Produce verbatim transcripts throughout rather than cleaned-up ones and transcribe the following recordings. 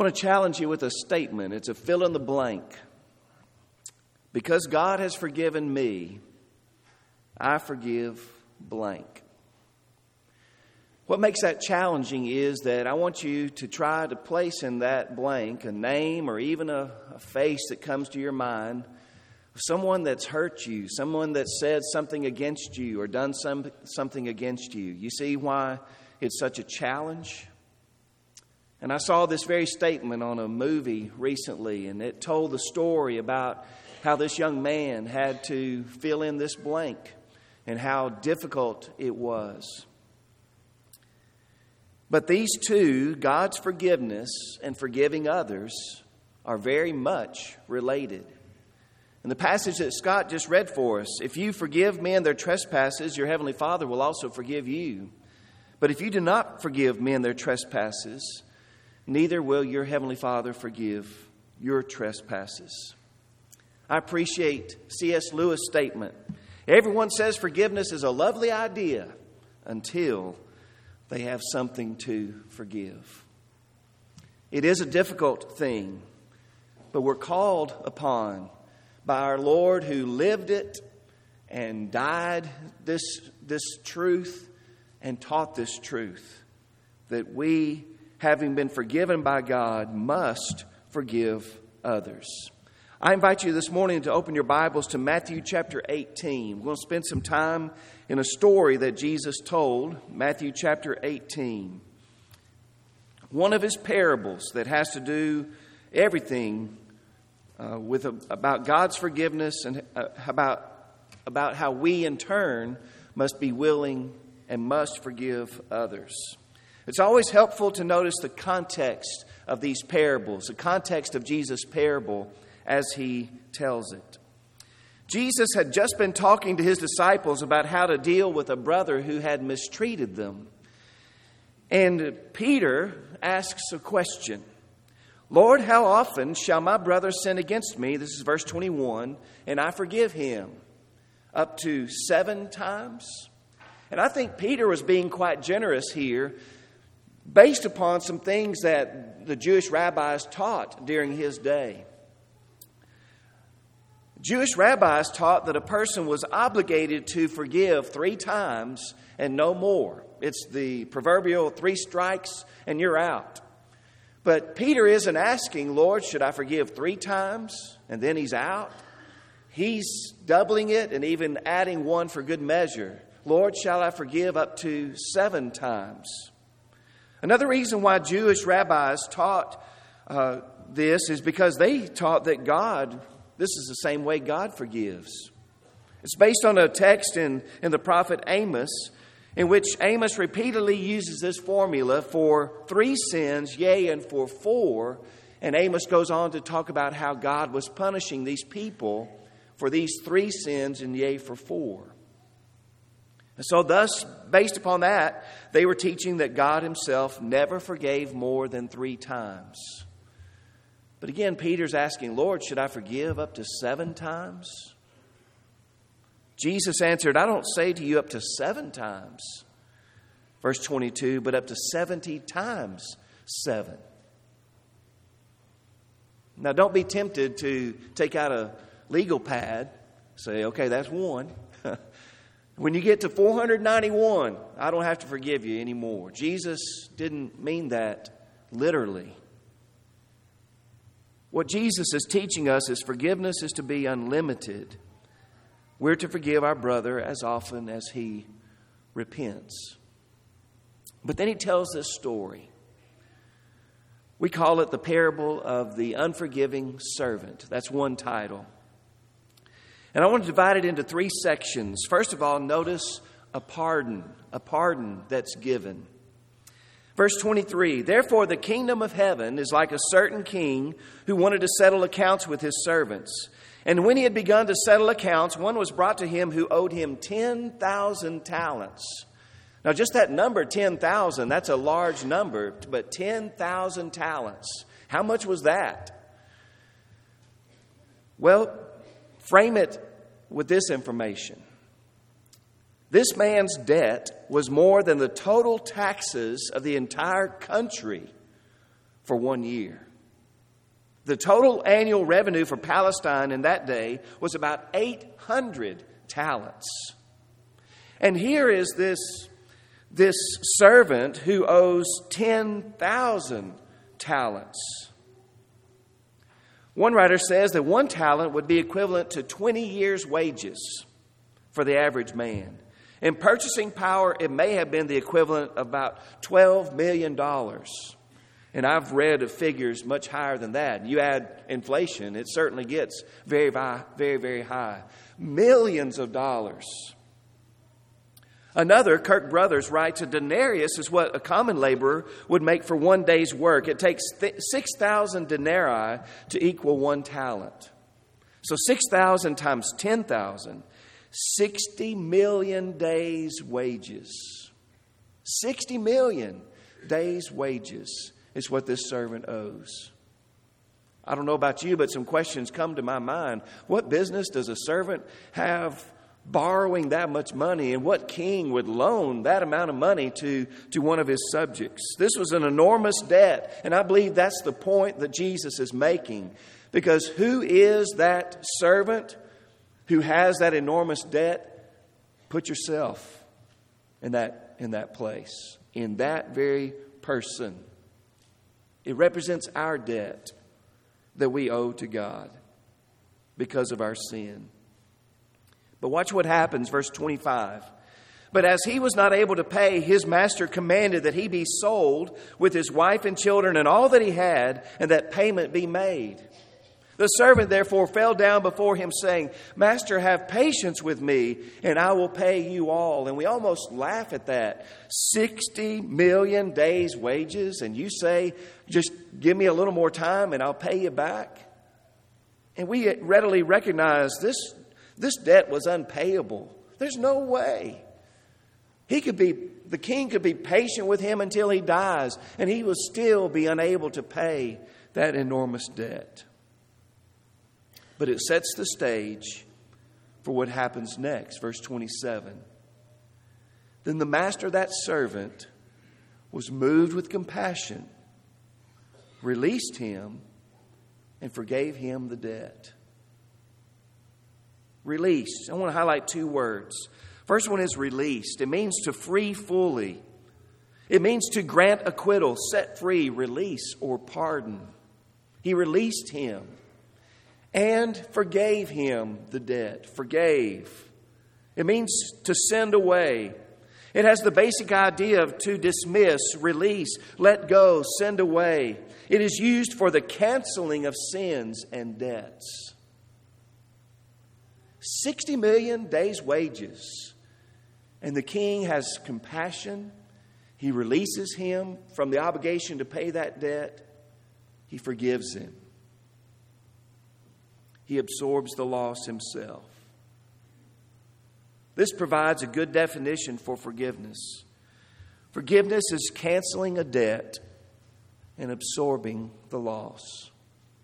I want to challenge you with a statement. It's a fill in the blank. Because God has forgiven me, I forgive blank. What makes that challenging is that I want you to try to place in that blank a name or even a, a face that comes to your mind of someone that's hurt you, someone that said something against you or done some, something against you. You see why it's such a challenge? And I saw this very statement on a movie recently, and it told the story about how this young man had to fill in this blank and how difficult it was. But these two, God's forgiveness and forgiving others, are very much related. In the passage that Scott just read for us, if you forgive men their trespasses, your heavenly Father will also forgive you. But if you do not forgive men their trespasses, neither will your heavenly Father forgive your trespasses. I appreciate C S Lewis' statement. Everyone says forgiveness is a lovely idea until they have something to forgive. It is a difficult thing, but we're called upon by our Lord who lived it and died this, this truth and taught this truth, that we, having been forgiven by God, must forgive others. I invite you this morning to open your Bibles to Matthew chapter eighteen. We're going to spend some time in a story that Jesus told, Matthew chapter eighteen. One of his parables that has to do everything uh, with a, about God's forgiveness and uh, about, about how we in turn must be willing and must forgive others. It's always helpful to notice the context of these parables, the context of Jesus' parable as he tells it. Jesus had just been talking to his disciples about how to deal with a brother who had mistreated them. And Peter asks a question. Lord, how often shall my brother sin against me? This is verse twenty-one. And I forgive him. Up to seven times? And I think Peter was being quite generous here based upon some things that the Jewish rabbis taught during his day. Jewish rabbis taught that a person was obligated to forgive three times and no more. It's the proverbial three strikes and you're out. But Peter isn't asking, Lord, should I forgive three times and then he's out? He's doubling it and even adding one for good measure. Lord, shall I forgive up to seven times? Another reason why Jewish rabbis taught uh, this is because they taught that God, this is the same way God forgives. It's based on a text in, in the prophet Amos, in which Amos repeatedly uses this formula for three sins, yea, and for four. And Amos goes on to talk about how God was punishing these people for these three sins and yea, for four. And so thus, based upon that, they were teaching that God himself never forgave more than three times. But again, Peter's asking, Lord, should I forgive up to seven times? Jesus answered, I don't say to you up to seven times. Verse twenty-two, but up to seventy times seven. Now, don't be tempted to take out a legal pad, say, okay, that's one. When you get to four hundred ninety-one, I don't have to forgive you anymore. Jesus didn't mean that literally. What Jesus is teaching us is forgiveness is to be unlimited. We're to forgive our brother as often as he repents. But then he tells this story. We call it the parable of the unforgiving servant. That's one title. And I want to divide it into three sections. First of all, notice a pardon, a pardon that's given. Verse twenty-three, therefore the kingdom of heaven is like a certain king who wanted to settle accounts with his servants. And when he had begun to settle accounts, one was brought to him who owed him ten thousand talents. Now just that number, ten thousand, that's a large number, but ten thousand talents. How much was that? Well, frame it with this information. This man's debt was more than the total taxes of the entire country for one year. The total annual revenue for Palestine in that day was about eight hundred talents. And here is this, this servant who owes ten thousand talents. One writer says that one talent would be equivalent to twenty years' wages for the average man. In purchasing power, it may have been the equivalent of about twelve million dollars. And I've read of figures much higher than that. You add inflation, it certainly gets very, very, very high. Millions of dollars. Another, Kirk Brothers, writes, a denarius is what a common laborer would make for one day's work. It takes th- six thousand denarii to equal one talent. So six thousand times ten thousand, sixty million days' wages. sixty million days' wages is what this servant owes. I don't know about you, but some questions come to my mind. What business does a servant have borrowing that much money, and what king would loan that amount of money to, to one of his subjects? This was an enormous debt, and I believe that's the point that Jesus is making. Because who is that servant who has that enormous debt? Put yourself in that, in that place, in that very person. It represents our debt that we owe to God because of our sin. But watch what happens, verse twenty-five. But as he was not able to pay, his master commanded that he be sold with his wife and children and all that he had, and that payment be made. The servant therefore fell down before him, saying, Master, have patience with me, and I will pay you all. And we almost laugh at that. sixty million days' wages, and you say, just give me a little more time and I'll pay you back. And we readily recognize this, this debt was unpayable. There's no way. He could be, the king could be patient with him until he dies, and he will still be unable to pay that enormous debt. But it sets the stage for what happens next. Verse twenty-seven. Then the master of that servant was moved with compassion, released him, and forgave him the debt. Released. I want to highlight two words. First one is released. It means to free fully. It means to grant acquittal, set free, release, or pardon. He released him and forgave him the debt. Forgave. It means to send away. It has the basic idea of to dismiss, release, let go, send away. It is used for the canceling of sins and debts. sixty million days' wages. And the king has compassion. He releases him from the obligation to pay that debt. He forgives him. He absorbs the loss himself. This provides a good definition for forgiveness. Forgiveness is canceling a debt and absorbing the loss.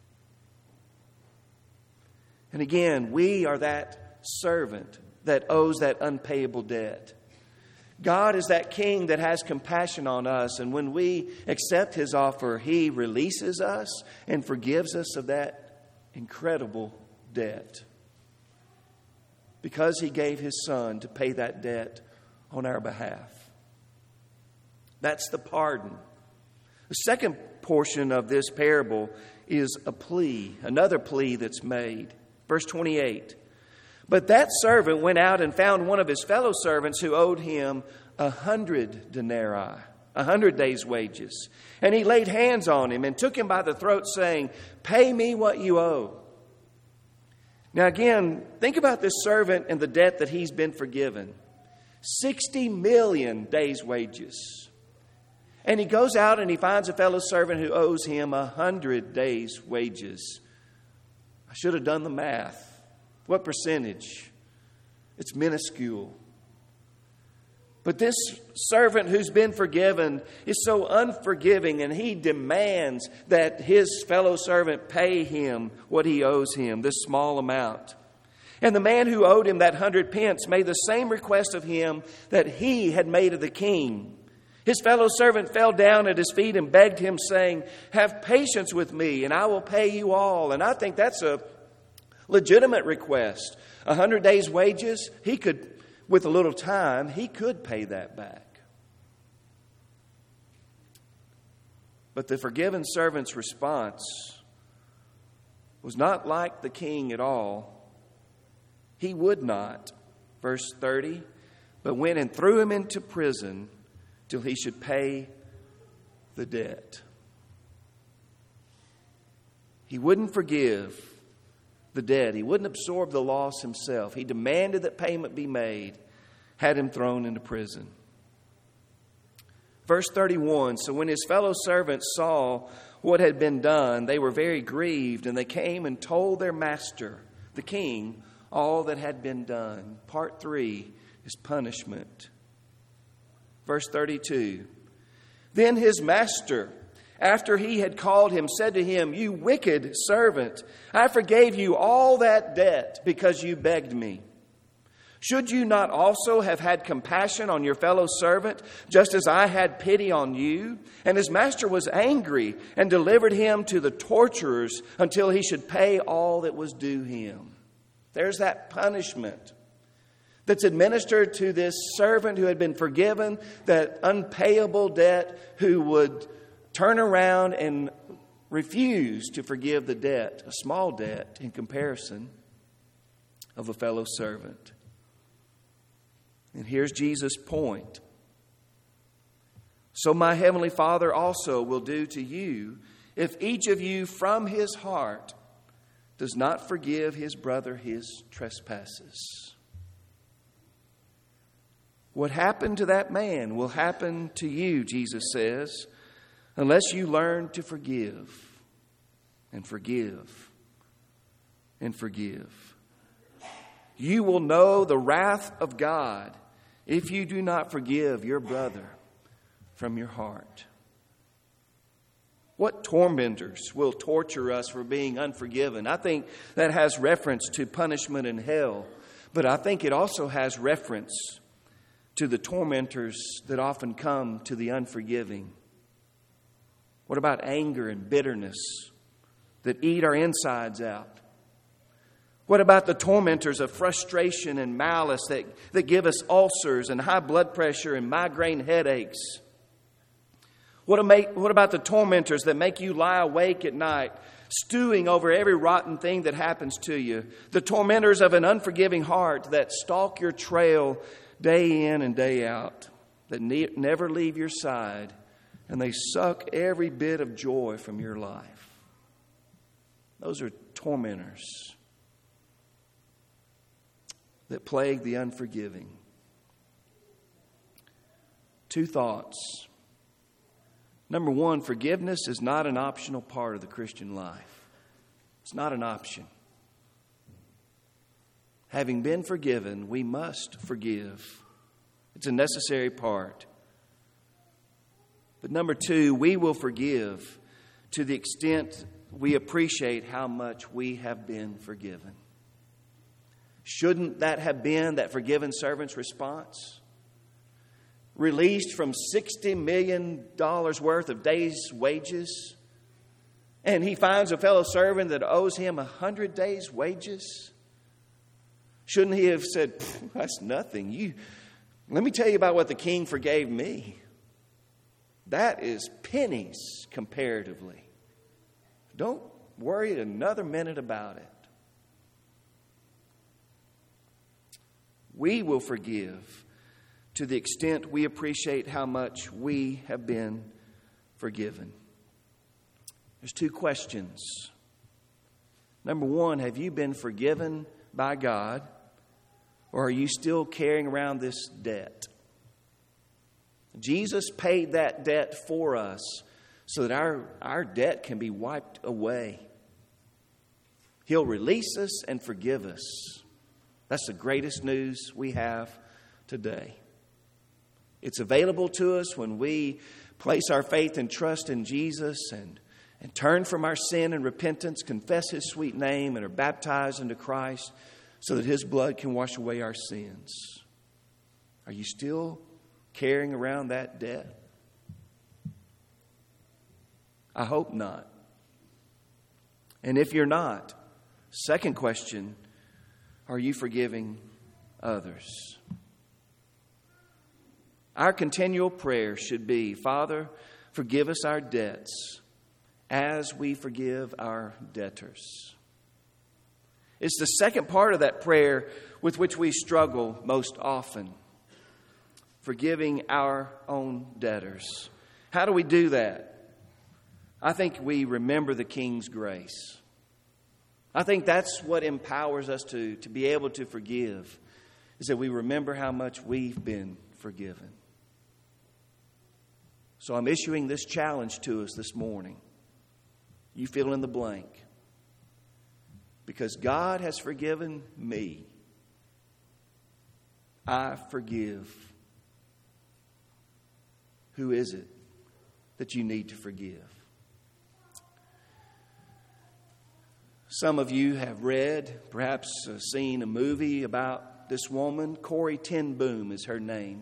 And again, we are that servant that owes that unpayable debt. God is that king that has compassion on us, and when we accept his offer, he releases us and forgives us of that incredible debt. Because he gave his son to pay that debt on our behalf. That's the pardon. The second portion of this parable is a plea, another plea that's made. Verse twenty-eight. But that servant went out and found one of his fellow servants who owed him a hundred denarii, a hundred days' wages. And he laid hands on him and took him by the throat, saying, Pay me what you owe. Now again, think about this servant and the debt that he's been forgiven. sixty million days' wages. And he goes out and he finds a fellow servant who owes him a hundred days' wages. I should have done the math. What percentage? It's minuscule. But this servant who's been forgiven is so unforgiving, and he demands that his fellow servant pay him what he owes him, this small amount. And the man who owed him that hundred pence made the same request of him that he had made of the king. His fellow servant fell down at his feet and begged him, saying, "Have patience with me, and I will pay you all." And I think that's a legitimate request. A hundred days' wages, he could, with a little time, he could pay that back. But the forgiven servant's response was not like the king at all. He would not, verse thirty, but went and threw him into prison till he should pay the debt. He wouldn't forgive the debt. He wouldn't absorb the loss himself. He demanded that payment be made, had him thrown into prison. Verse thirty-one, so when his fellow servants saw what had been done, they were very grieved, and they came and told their master, the king, all that had been done. Part three is punishment. Verse thirty-two, then his master, after he had called him, said to him, "You wicked servant, I forgave you all that debt because you begged me. Should you not also have had compassion on your fellow servant, just as I had pity on you?" And his master was angry and delivered him to the torturers until he should pay all that was due him. There's that punishment that's administered to this servant who had been forgiven, that unpayable debt, who would turn around and refuse to forgive the debt, a small debt in comparison of a fellow servant. And here's Jesus' point. So my heavenly Father also will do to you if each of you from his heart does not forgive his brother his trespasses. What happened to that man will happen to you, Jesus says, unless you learn to forgive and forgive and forgive. You will know the wrath of God if you do not forgive your brother from your heart. What tormentors will torture us for being unforgiven? I think that has reference to punishment in hell, but I think it also has reference to the tormentors that often come to the unforgiving. What about anger and bitterness that eat our insides out? What about the tormentors of frustration and malice that, that give us ulcers and high blood pressure and migraine headaches? What about the tormentors that make you lie awake at night, stewing over every rotten thing that happens to you? The tormentors of an unforgiving heart that stalk your trail day in and day out, that ne- never leave your side, and they suck every bit of joy from your life. Those are tormentors that plague the unforgiving. Two thoughts. Number one, forgiveness is not an optional part of the Christian life. It's not an option. Having been forgiven, we must forgive. It's a necessary part. But number two, we will forgive to the extent we appreciate how much we have been forgiven. Shouldn't that have been that forgiven servant's response? Released from sixty million dollars worth of days' wages, and he finds a fellow servant that owes him a hundred days' wages? Shouldn't he have said, "That's nothing. You, let me tell you about what the king forgave me. That is pennies comparatively. Don't worry another minute about it." We will forgive to the extent we appreciate how much we have been forgiven. There's two questions. Number one, have you been forgiven by God, or are you still carrying around this debt? Jesus paid that debt for us so that our, our debt can be wiped away. He'll release us and forgive us. That's the greatest news we have today. It's available to us when we place our faith and trust in Jesus and, and turn from our sin and repentance, confess His sweet name, and are baptized into Christ so that His blood can wash away our sins. Are you still carrying around that debt? I hope not. And if you're not, second question, are you forgiving others? Our continual prayer should be, Father, forgive us our debts as we forgive our debtors. It's the second part of that prayer with which we struggle most often. Forgiving our own debtors. How do we do that? I think we remember the King's grace. I think that's what empowers us to, to be able to forgive, is that we remember how much we've been forgiven. So I'm issuing this challenge to us this morning. You fill in the blank. Because God has forgiven me, I forgive. Who is it that you need to forgive? Some of you have read, perhaps uh, seen a movie about this woman. Corrie ten Boom is her name.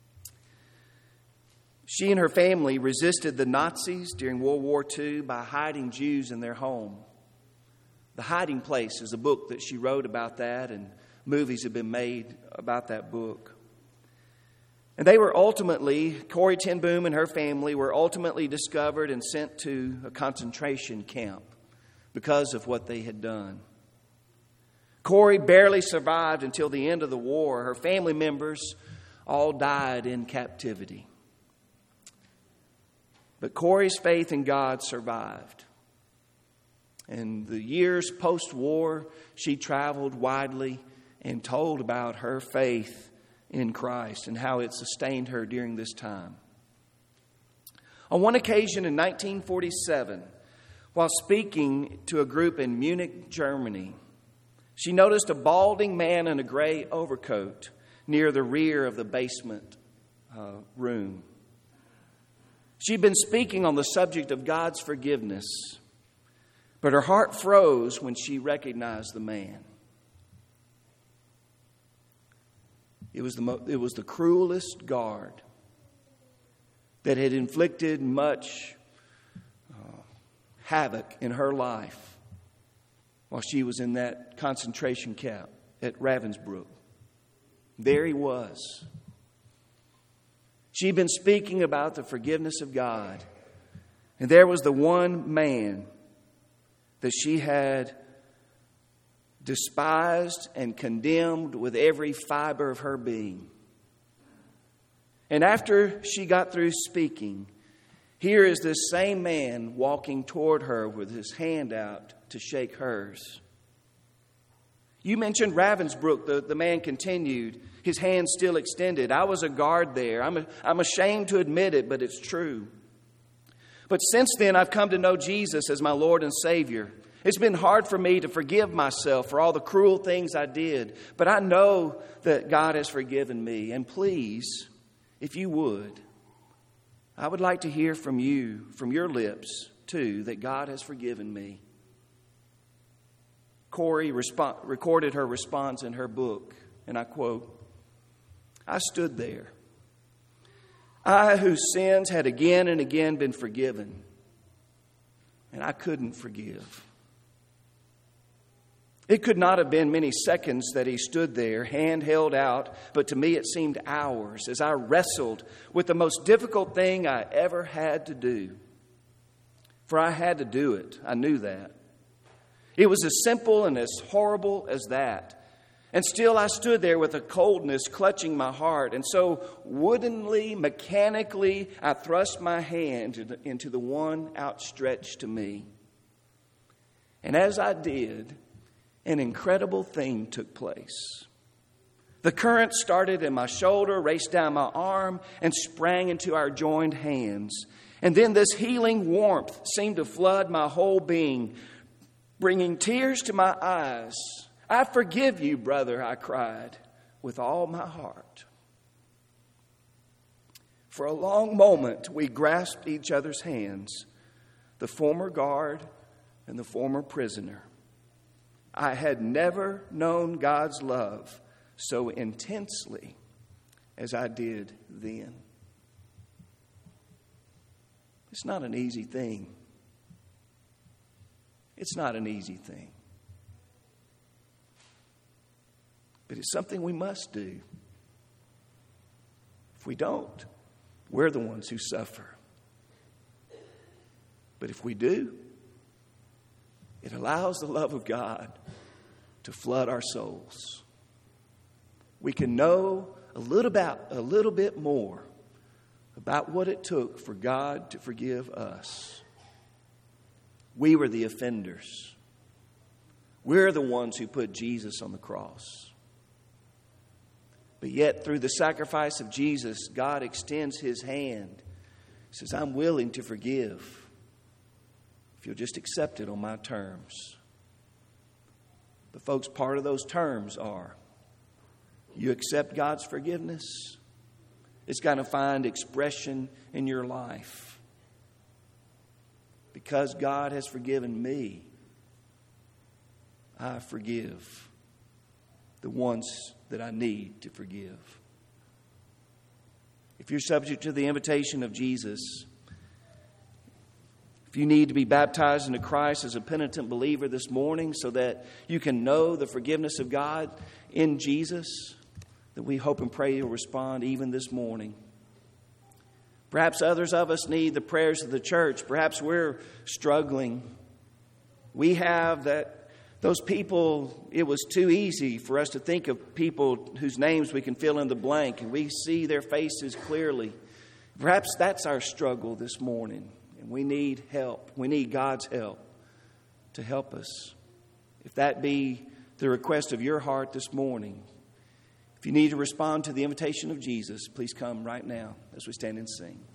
She and her family resisted the Nazis during World War Two by hiding Jews in their home. The Hiding Place is a book that she wrote about that, and movies have been made about that book. And they were ultimately, Corrie ten Boom and her family were ultimately discovered and sent to a concentration camp because of what they had done. Corrie barely survived until the end of the war. Her family members all died in captivity. But Corrie's faith in God survived. And the years post-war, she traveled widely and told about her faith in Christ and how it sustained her during this time. On one occasion in nineteen forty-seven, while speaking to a group in Munich, Germany, she noticed a balding man in a gray overcoat near the rear of the basement uh, room. She'd been speaking on the subject of God's forgiveness, but her heart froze when she recognized the man. It was the mo- it was the cruelest guard that had inflicted much uh, havoc in her life while she was in that concentration camp at Ravensbrück. There he was. She'd been speaking about the forgiveness of God, and there was the one man that she had despised and condemned with every fiber of her being. And after she got through speaking, here is this same man walking toward her with his hand out to shake hers. You mentioned Ravensbrück, the, the man continued, his hand still extended. I was a guard there. I'm, a, I'm ashamed to admit it, but it's true. But since then, I've come to know Jesus as my Lord and Savior. It's been hard for me to forgive myself for all the cruel things I did, but I know that God has forgiven me. And please, if you would, I would like to hear from you, from your lips, too, that God has forgiven me. Corrie resp- recorded her response in her book, and I quote, I stood there, I whose sins had again and again been forgiven, and I couldn't forgive. It could not have been many seconds that he stood there, hand held out, but to me it seemed hours as I wrestled with the most difficult thing I ever had to do. For I had to do it. I knew that. It was as simple and as horrible as that. And still I stood there with a coldness clutching my heart. And so woodenly, mechanically, I thrust my hand into the one outstretched to me. And as I did, an incredible thing took place. The current started in my shoulder, raced down my arm, and sprang into our joined hands. And then this healing warmth seemed to flood my whole being, bringing tears to my eyes. I forgive you, brother, I cried, with all my heart. For a long moment, we grasped each other's hands, the former guard and the former prisoner. I had never known God's love so intensely as I did then. It's not an easy thing It's not an easy thing. But it's something we must do. If we don't, we're the ones who suffer. But if we do, it allows the love of God to flood our souls. We can know a little about a little bit more about what it took for God to forgive us. We were the offenders. We're the ones who put Jesus on the cross. But yet, through the sacrifice of Jesus, God extends His hand. He says, I'm willing to forgive if you'll just accept it on my terms. But folks, part of those terms are you accept God's forgiveness, it's going to find expression in your life. Because God has forgiven me, I forgive the ones that I need to forgive. If you're subject to the invitation of Jesus, if you need to be baptized into Christ as a penitent believer this morning so that you can know the forgiveness of God in Jesus, then we hope and pray you'll respond even this morning. Perhaps others of us need the prayers of the church. Perhaps we're struggling. We have that those people, it was too easy for us to think of people whose names we can fill in the blank, and we see their faces clearly. Perhaps that's our struggle this morning, and we need help. We need God's help to help us. If that be the request of your heart this morning, if you need to respond to the invitation of Jesus, please come right now as we stand and sing.